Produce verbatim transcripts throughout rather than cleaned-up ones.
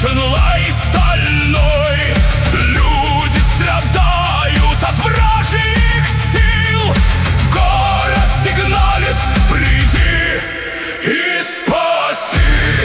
нужен лай стальной. Люди страдают от вражьих сил. Город сигналит: приди и спаси.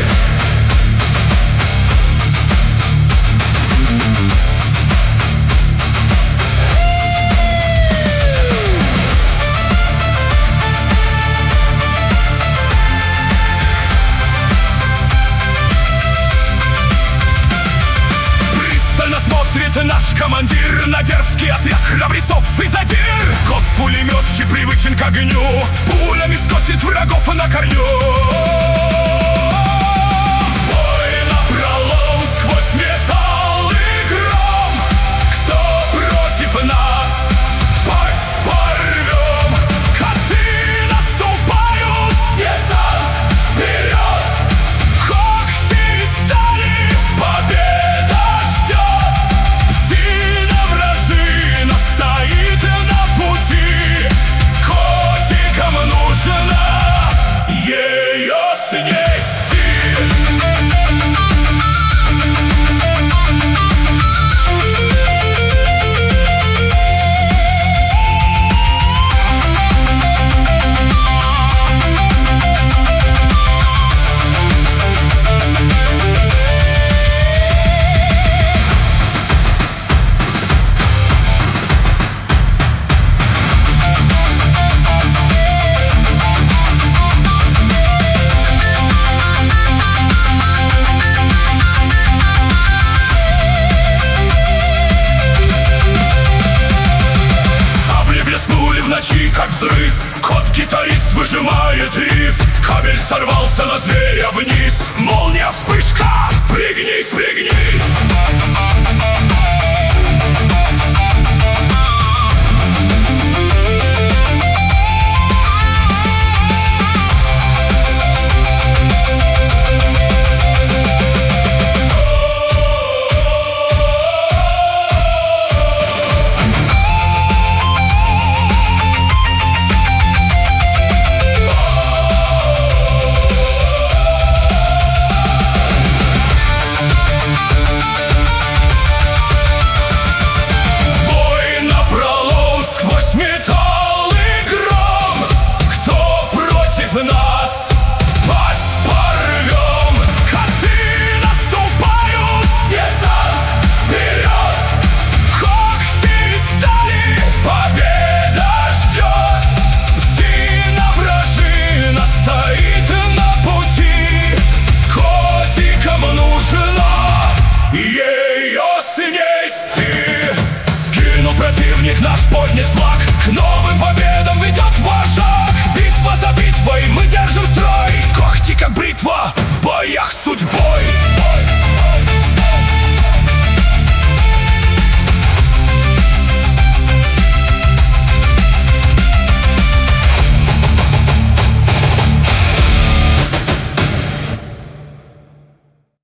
Смотрит наш командир на дерзкий отряд храбрецов и задир. Кот-пулеметчик привычен к огню, пулями скосит врагов на корню. Бой напролом сквозь металл и гром. Кто против нас, пасть порвем. Коты наступают, десант вперед. Когти стали, победа. Как взрыв, кот-гитарист выжимает риф. Кабель сорвался на зверя вниз. Молния, вспышка, пригнись, пригнись. Нас пасть порвем. Коты наступают, десант вперед. Когти стали, победа ждет. Псина вражина стоит на пути. Котикам нужно ее снести. Сгинул противник, наш поднят флаг. К новым победам ведет вожак. Битва за битвой, мы держим строй. Когти как бритва в боях судьбой.